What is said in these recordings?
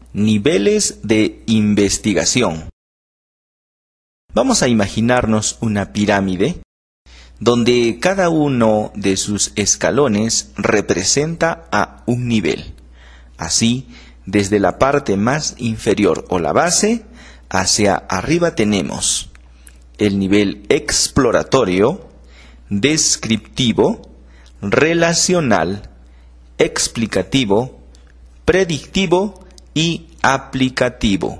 Niveles de investigación. Vamos a imaginarnos una pirámide donde cada uno de sus escalones representa a un nivel. Así, desde la parte más inferior o la base, hacia arriba tenemos el nivel exploratorio, descriptivo, relacional, explicativo, predictivo y aplicativo.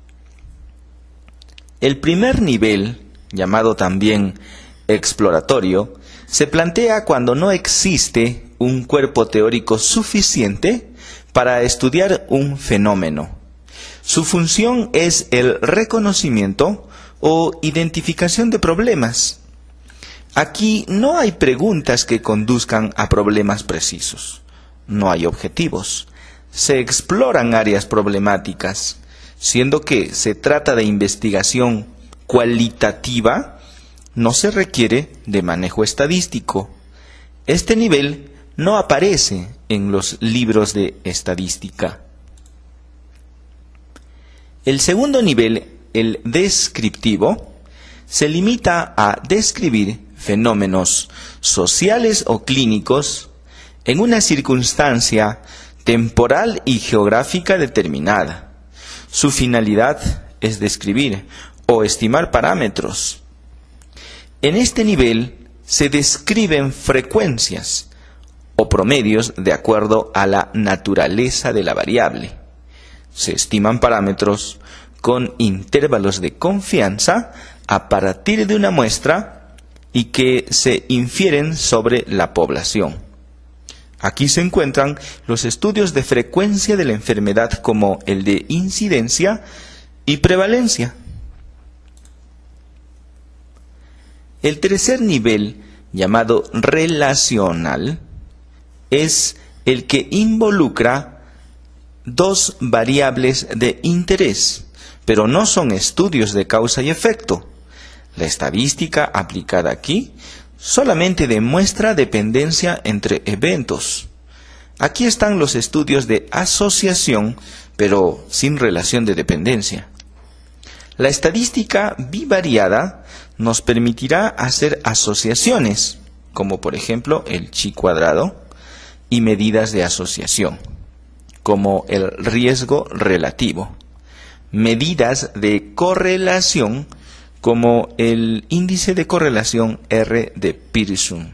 El primer nivel, llamado también exploratorio, se plantea cuando no existe un cuerpo teórico suficiente para estudiar un fenómeno. Su función es el reconocimiento o identificación de problemas. Aquí no hay preguntas que conduzcan a problemas precisos. No hay objetivos. Se exploran áreas problemáticas, siendo que se trata de investigación cualitativa, no se requiere de manejo estadístico. Este nivel no aparece en los libros de estadística. El segundo nivel, el descriptivo, se limita a describir fenómenos sociales o clínicos en una circunstancia temporal y geográfica determinada. Su finalidad es describir o estimar parámetros. En este nivel se describen frecuencias o promedios de acuerdo a la naturaleza de la variable. Se estiman parámetros con intervalos de confianza a partir de una muestra y que se infieren sobre la población. Aquí se encuentran los estudios de frecuencia de la enfermedad como el de incidencia y prevalencia. El tercer nivel, llamado relacional, es el que involucra dos variables de interés, pero no son estudios de causa y efecto. La estadística aplicada aquí solamente demuestra dependencia entre eventos. Aquí están los estudios de asociación, pero sin relación de dependencia. La estadística bivariada nos permitirá hacer asociaciones, como por ejemplo el chi cuadrado, y medidas de asociación, como el riesgo relativo. Medidas de correlación, como el índice de correlación R de Pearson.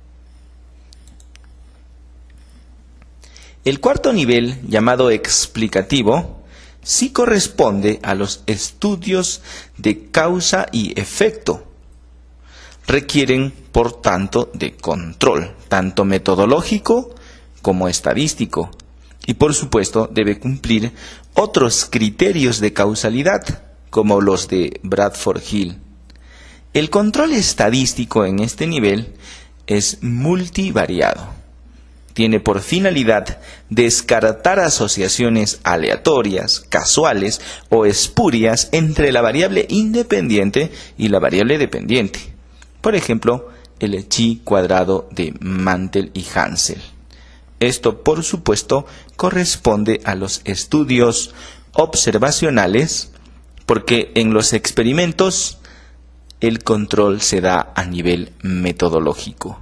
El cuarto nivel, llamado explicativo, sí corresponde a los estudios de causa y efecto. Requieren, por tanto, de control, tanto metodológico como estadístico, y por supuesto debe cumplir otros criterios de causalidad, como los de Bradford Hill. El control estadístico en este nivel es multivariado. Tiene por finalidad descartar asociaciones aleatorias, casuales o espurias entre la variable independiente y la variable dependiente. Por ejemplo, el chi cuadrado de Mantel y Hansel. Esto, por supuesto, corresponde a los estudios observacionales, porque en los experimentos el control se da a nivel metodológico.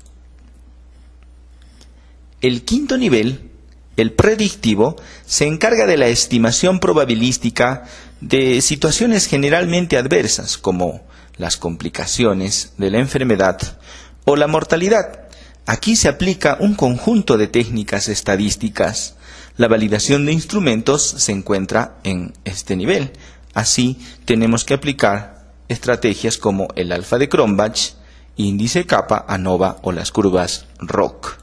El quinto nivel, el predictivo, se encarga de la estimación probabilística de situaciones generalmente adversas, como las complicaciones de la enfermedad o la mortalidad. Aquí se aplica un conjunto de técnicas estadísticas. La validación de instrumentos se encuentra en este nivel. Así, tenemos que aplicar estrategias como el alfa de Cronbach, índice kappa, ANOVA o las curvas ROC.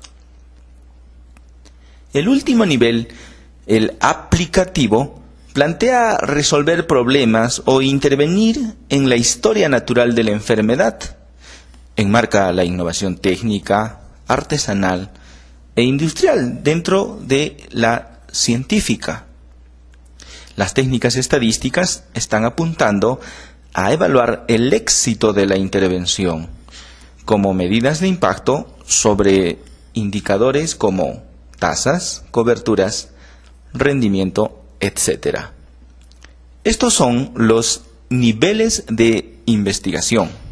El último nivel, el aplicativo, plantea resolver problemas o intervenir en la historia natural de la enfermedad. Enmarca la innovación técnica, artesanal e industrial dentro de la científica. Las técnicas estadísticas están apuntando a evaluar el éxito de la intervención como medidas de impacto sobre indicadores como tasas, coberturas, rendimiento, etc. Estos son los niveles de investigación.